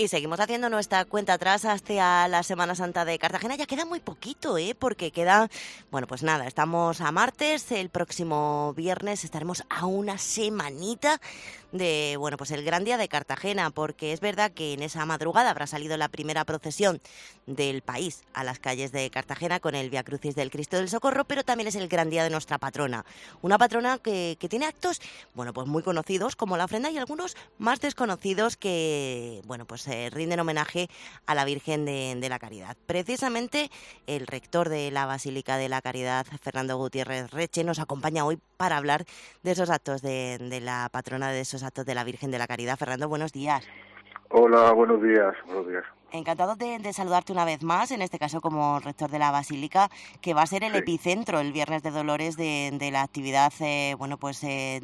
Y seguimos haciendo nuestra cuenta atrás hasta la Semana Santa de Cartagena. Ya queda muy poquito, porque queda, bueno, pues nada, estamos a martes, el próximo viernes estaremos a una semanita de, bueno, pues el gran día de Cartagena, porque es verdad que en esa madrugada habrá salido la primera procesión del país a las calles de Cartagena con el Vía Crucis del Cristo del Socorro, pero también es el gran día de nuestra patrona, una patrona que tiene actos, bueno, pues muy conocidos como la ofrenda y algunos más desconocidos que, bueno, pues rinden homenaje a la Virgen de la Caridad. Precisamente el rector de la Basílica de la Caridad, Fernando Gutiérrez Reche, nos acompaña hoy para hablar de esos actos de la patrona, de esos actos de la Virgen de la Caridad. Fernando, buenos días. Hola, buenos días, buenos días. Encantado de saludarte una vez más, en este caso como rector de la Basílica, que va a ser el epicentro el Viernes de Dolores de la actividad, bueno, pues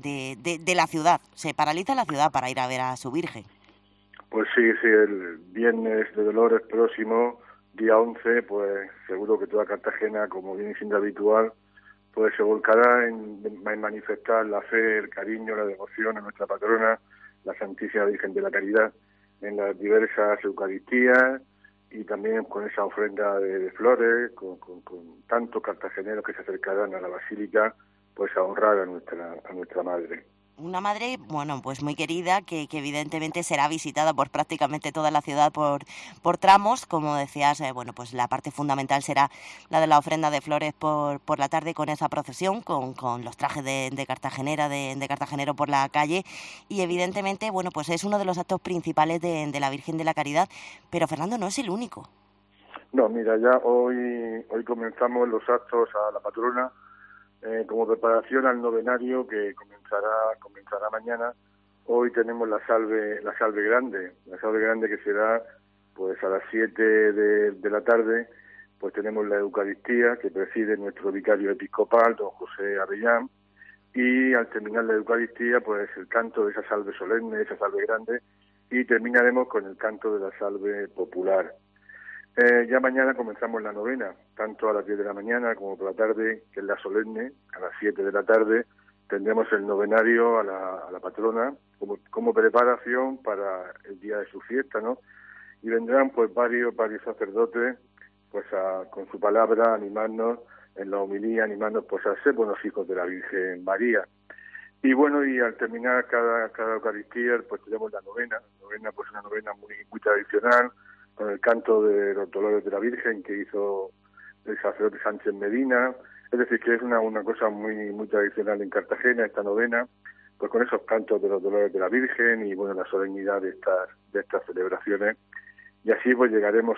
de la ciudad. Se paraliza la ciudad para ir a ver a su Virgen. Pues sí, el Viernes de Dolores próximo, día 11, pues seguro que toda Cartagena, como viene siendo habitual, pues se volcará en manifestar la fe, el cariño, la devoción a nuestra patrona, la Santísima Virgen de la Caridad, en las diversas Eucaristías y también con esa ofrenda de flores, con tantos cartageneros que se acercarán a la Basílica, pues a honrar a nuestra Madre. Una madre, bueno, pues muy querida, que evidentemente será visitada por prácticamente toda la ciudad por tramos. Como decías, bueno, pues la parte fundamental será la de la ofrenda de flores por la tarde con esa procesión, con los trajes de cartagenera, de cartagenero por la calle. Y evidentemente, bueno, pues es uno de los actos principales de la Virgen de la Caridad. Pero Fernando no es el único. No, mira, ya hoy comenzamos los actos a la patrona, como preparación al novenario que comenzará mañana. Hoy tenemos la salve grande que será pues a las 7 de la tarde. Pues tenemos la Eucaristía que preside nuestro vicario episcopal, don José Avellán, y al terminar la Eucaristía pues el canto de esa salve solemne, esa salve grande, y terminaremos con el canto de la salve popular. Ya mañana comenzamos la novena, tanto a las 10 de la mañana como por la tarde, que es la solemne, a las 7 de la tarde, tendremos el novenario a la patrona como preparación para el día de su fiesta, ¿no? Y vendrán pues varios sacerdotes pues con su palabra animarnos en la homilía, animarnos pues a ser buenos hijos de la Virgen María. Y bueno, y al terminar cada Eucaristía pues tenemos la novena pues una novena muy tradicional, con el canto de los Dolores de la Virgen que hizo el sacerdote Sánchez Medina. Es decir, que es una cosa muy tradicional en Cartagena, esta novena, pues con esos cantos de los Dolores de la Virgen y bueno, la solemnidad de estas celebraciones. Y así pues llegaremos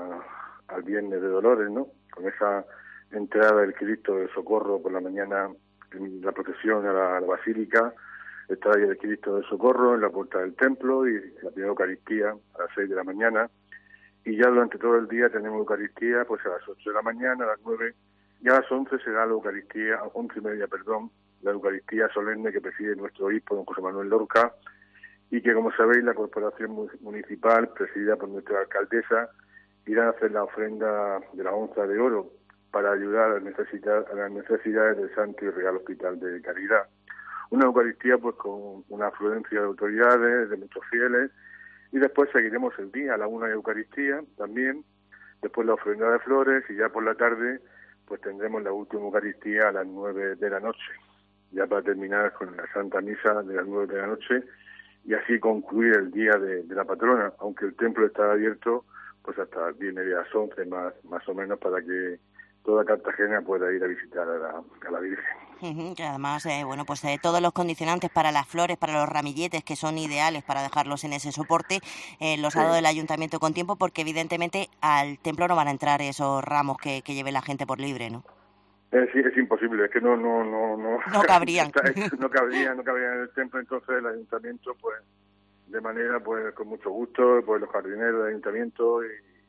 al Viernes de Dolores, ¿no? Con esa entrada del Cristo del Socorro por la mañana en la procesión a la Basílica, está ahí el Cristo del Socorro en la puerta del templo y la primera Eucaristía a las 6 de la mañana. Y ya durante todo el día tenemos Eucaristía pues a las 8 de la mañana, a las 9, y a las 11 será la Eucaristía, a 11:30, la Eucaristía solemne que preside nuestro obispo, don José Manuel Lorca, y que, como sabéis, la Corporación Municipal, presidida por nuestra alcaldesa, irá a hacer la ofrenda de la onza de oro para ayudar a las necesidades del Santo y Real Hospital de Caridad. Una Eucaristía pues con una afluencia de autoridades, de muchos fieles, y después seguiremos el día, a la 1 Eucaristía también, después la ofrenda de flores, y ya por la tarde pues tendremos la última Eucaristía a las 9 de la noche, ya para terminar con la Santa Misa de las 9 de la noche, y así concluir el día de la patrona, aunque el templo está abierto pues hasta las 10:30, las 11 más o menos, para que toda Cartagena pueda ir a visitar a la Virgen. Que además, bueno, pues todos los condicionantes para las flores, para los ramilletes, que son ideales para dejarlos en ese soporte, los ha dado el ayuntamiento con tiempo, porque evidentemente al templo no van a entrar esos ramos que lleve la gente por libre, ¿no? Sí, es imposible, es que no cabrían. no cabrían en el templo. Entonces el ayuntamiento pues de manera pues con mucho gusto, pues los jardineros del ayuntamiento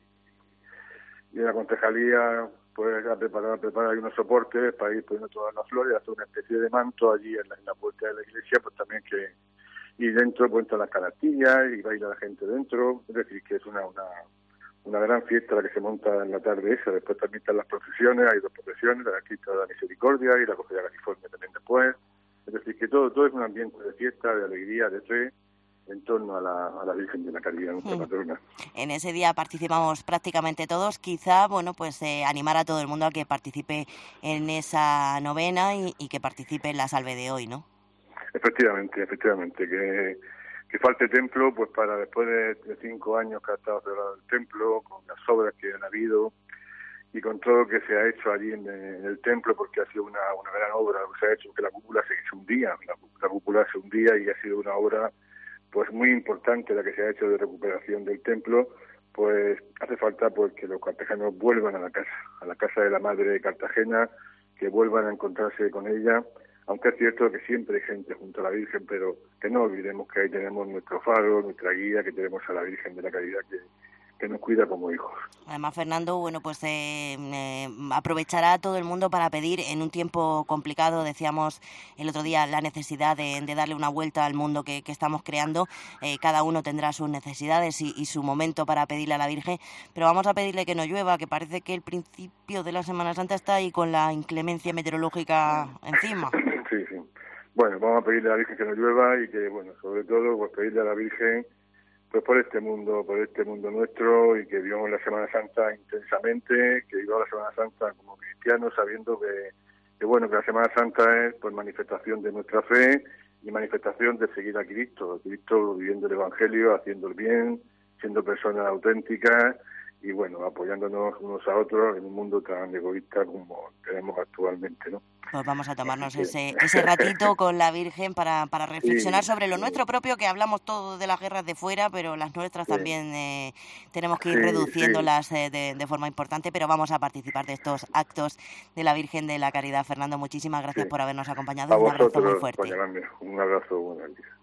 y la concejalía pues ha preparado ahí unos soportes para ir poniendo todas las flores, hacer una especie de manto allí en la puerta de la iglesia, pues también y dentro pues entran las canastillas y baila la gente dentro. Es decir, que es una gran fiesta la que se monta en la tarde esa. Después también están las procesiones, hay 2 procesiones, la Cristo de la Misericordia y la Cofradía California también después. Es decir, que todo es un ambiente de fiesta, de alegría, de fe, en torno a la Virgen de la Caridad, nuestra patrona. En ese día participamos prácticamente todos. Quizá, bueno, pues animar a todo el mundo a que participe en esa novena y que participe en la salve de hoy, ¿no? Efectivamente, que falte templo, pues para después de 5 años que ha estado cerrado el templo, con las obras que han habido y con todo lo que se ha hecho allí en el templo, porque ha sido una gran obra lo que se ha hecho, que la cúpula se hundía, la cúpula se hundía y ha sido una obra pues muy importante la que se ha hecho de recuperación del templo. Pues hace falta pues que los cartageneros vuelvan a la casa de la Madre de Cartagena, que vuelvan a encontrarse con ella, aunque es cierto que siempre hay gente junto a la Virgen, pero que no olvidemos que ahí tenemos nuestro faro, nuestra guía, que tenemos a la Virgen de la Caridad que nos cuida como hijos. Además, Fernando, bueno, pues aprovechará todo el mundo para pedir en un tiempo complicado. Decíamos el otro día la necesidad de darle una vuelta al mundo que estamos creando. Cada uno tendrá sus necesidades y su momento para pedirle a la Virgen, pero vamos a pedirle que no llueva, que parece que el principio de la Semana Santa está ahí con la inclemencia meteorológica encima. Sí. Bueno, vamos a pedirle a la Virgen que no llueva y que, bueno, sobre todo, pues pedirle a la Virgen pues por este mundo nuestro, y que vivamos la Semana Santa intensamente, que vivamos la Semana Santa como cristianos, sabiendo que bueno, que la Semana Santa es pues manifestación de nuestra fe y manifestación de seguir a Cristo viviendo el Evangelio, haciendo el bien, siendo personas auténticas y bueno, apoyándonos unos a otros en un mundo tan egoísta como tenemos actualmente, ¿no? Pues vamos a tomarnos ese ratito con la Virgen para reflexionar sobre lo nuestro propio, que hablamos todo de las guerras de fuera, pero las nuestras también tenemos que ir reduciéndolas de forma importante, pero vamos a participar de estos actos de la Virgen de la Caridad. Fernando, muchísimas gracias por habernos acompañado. A un abrazo vosotros, muy fuerte. Un abrazo, buenos días.